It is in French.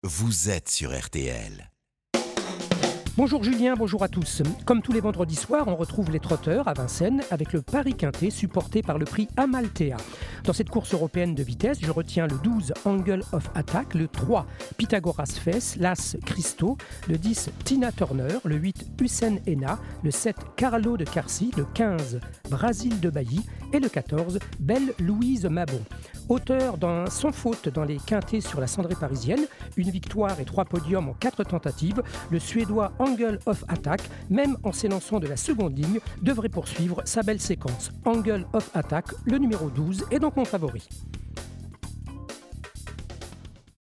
vous êtes sur RTL. Bonjour Julien, bonjour à tous. Comme tous les vendredis soirs, on retrouve les trotteurs à Vincennes avec le Paris Quintet supporté par le prix Amalthea. Dans cette course européenne de vitesse, je retiens le 12 Angle of Attack, le 3 Pythagoras Fès, l'As Christo, le 10 Tina Turner, le 8 Hussein Henna, le 7 Carlo de Carcy, le 15 Brasil de Bailly et le 14 Belle Louise Mabon. Auteur d'un sans faute dans les quintets sur la cendrée parisienne, une victoire et 3 podiums en 4 tentatives, le Suédois Angle of Attack, même en s'élançant de la seconde ligne, devrait poursuivre sa belle séquence. Angle of Attack, le numéro 12, est donc mon favori.